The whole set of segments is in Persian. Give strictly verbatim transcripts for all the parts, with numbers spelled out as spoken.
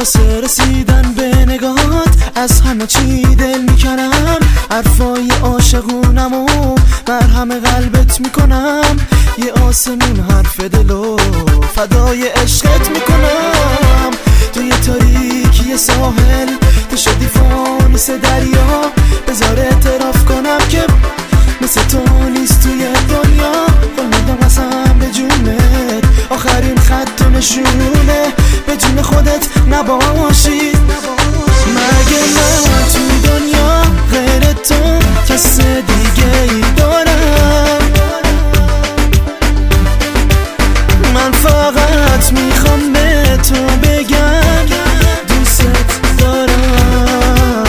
واسه رسیدن به نگاهات از همه چی دل میکنم، حرفای عاشقونمو مرهم قلبت میکنم، یه آسمون حرف دلو فدای عشقت میکنم. توی تاریکی ساحل تو شدی فانوس دریا، بذار اعتراف کنم که مثل تو نیست توی دنیا. قول میدم قسم به جونت آخرین خط و نشونه به جون خودت نباشی. مگه من توی دنیا غیر تو کس دیگه ای دارم؟ من فقط میخوام به تو بگم دوست دارم.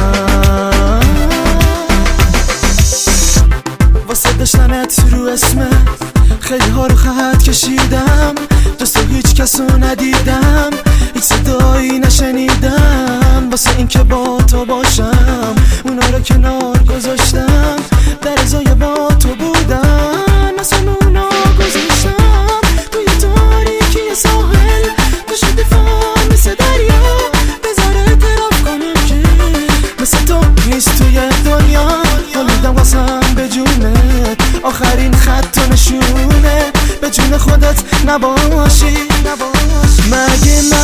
واسه داشتنت رو اسمت خیلی ها رو خط کشیدم، جز تو هیچ کسو ندیدم، هیچ صدایی نشنیدم. واسه این که با تو باشم اونا رو کنار گذاشتم، در ازای با تو بودن مثل اونا گذاشتم. توی تاریکی ساحل تو شدی فانوس دریا، بذار اعتراف کنم که مثل تو نیست توی دنیا. حالیدم قسم به جونت آخرین خط و نشونه به جون خودت نباشی. مگه من